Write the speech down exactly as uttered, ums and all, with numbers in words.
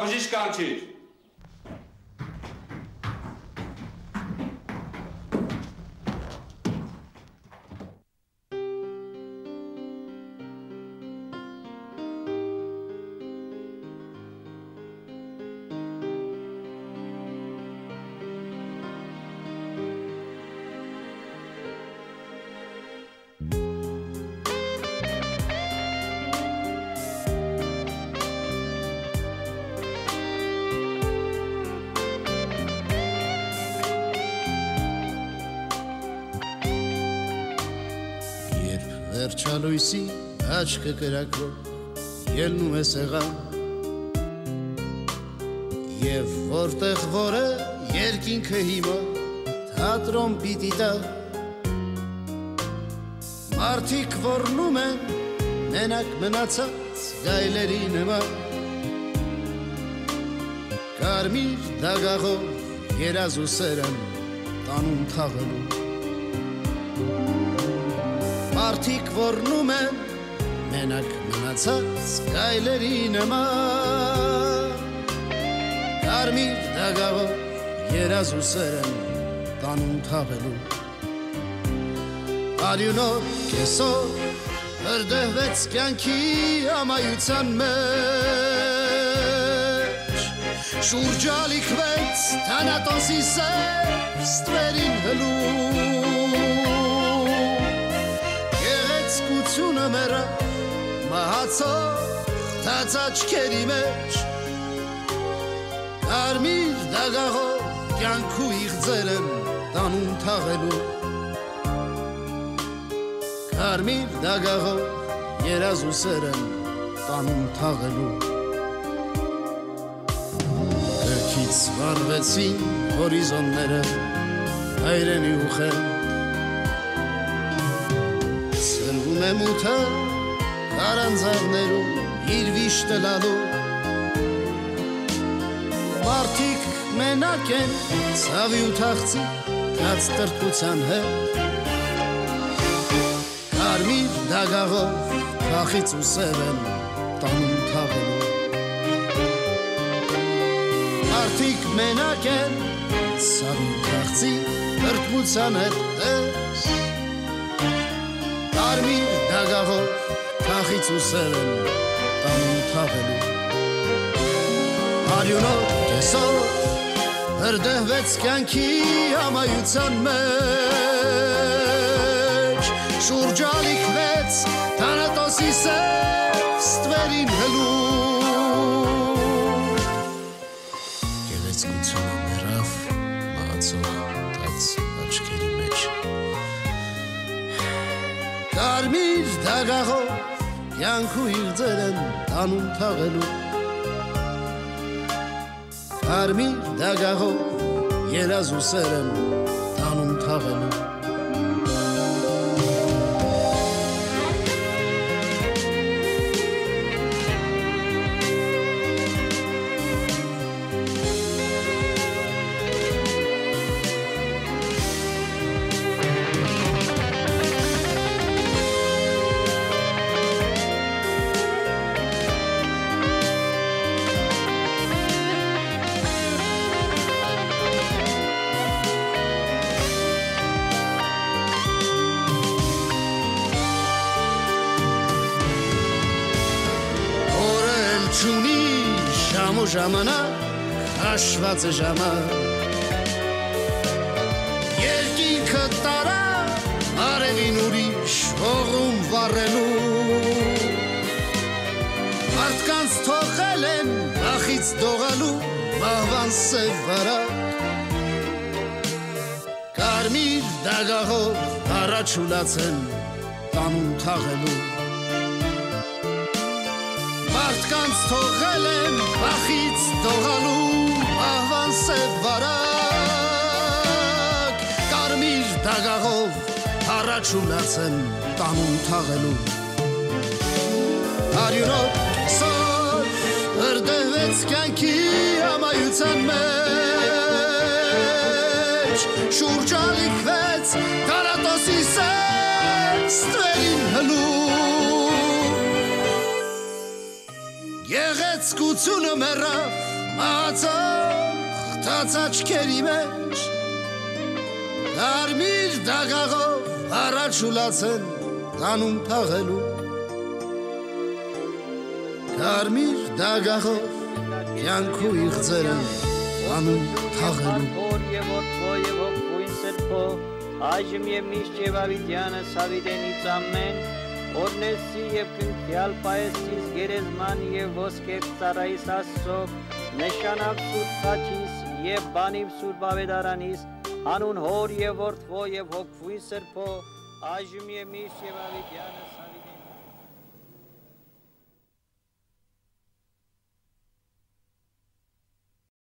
բժիշկ կանչիր։ Վերջալույսի աչքը կրակրող ելնում է սեղան Եվ որտեղ որ է երկինքը հիմա թատրոն պիտի տա Մարդիկ ոռնում են մենակ մնացած գայլերի նման Կարմիր դագաղով երազու սերն տանում թաղելու Մարդիկ ոռնում են մենակ մնացած գայլերի նման Կարմիր դագաղով երազու սերն տանում թաղելու Արյունով կեսով հրդեհվեց կյանքի ամայության մեջ Շուրջալիքվեց թանատոսի սև ստվերին հլում Գեղեցկությունը մեռա մահացող թած աչքերի մեջ Կարմիր դագաղով կյանքու իղձեր են տանում թաղելու Կարմիր դագաղով երազու սեր են տանում թաղելու Գրքից վարվեցին հորիզոնները հայրենի ուխեն Սրվում է մութը կարանձավներում իր վիշտը լալու Մարդիկ մենակ են ցավի ու թախծի թաց տրտության հետ Կարմիր դագաղով փախից ու սև են տանում թաղելու Մարդիկ մենակ են ցավի ու թախծի տրտության հետ Կարմիր դագաղով փախից ու սև են տանում թաղելու Արյունով կեսով հրդեհվեց կյանքի ամայության մեջ Շուրջալիքվեց թանատոսի սև ստվերին հլում Գեղեցկությունը մեռավ մահացող թաց աչքերի մեջ Կարմիր դագաղով կյանքու իղձեր են տանում թաղելու Կարմիր դագաղով երազու սեր են տանում թաղելու Ժամանակ հաշված է ժամանակ Երկինքը տարա արևին ուրիշ հողում վառելու Մարդկանց թողել են վախից դողալու մահվան սև վարակ Կարմիր դագաղով առաջ ուլացեն տանում թաղելու Մարդկանց թողել են վախից դողալու մահվան սև վարակ Կարմիր դագաղով առաջ ուլացեն տանում թաղելու Արյունով կեսով հրդեհվեց կյանքի ամայության մեջ Շուրջալիքվեց թանատոսի սև ստվերին հլում Գեղեցկությունը մեռավ ածախտած աչքերի մեջ կարմիր դագաղով առաջ ուլացեն տանում թաղելու կարմիր դագաղով կյանքու իղձերը տանում թաղելու Այժմ և միշտ և ավիդյանը սավիդենից ամեն Օրնեսի և կնքյալ պայեսիս գերեզման և ոսկետ ծարայիս ասսով նշանավ սուրբ խաչիս և բանիվ սուրբ ավետարանիս հանուն հոր և որդվո և հոգվույն սրբո այժմ և միշտ և ավիդյանը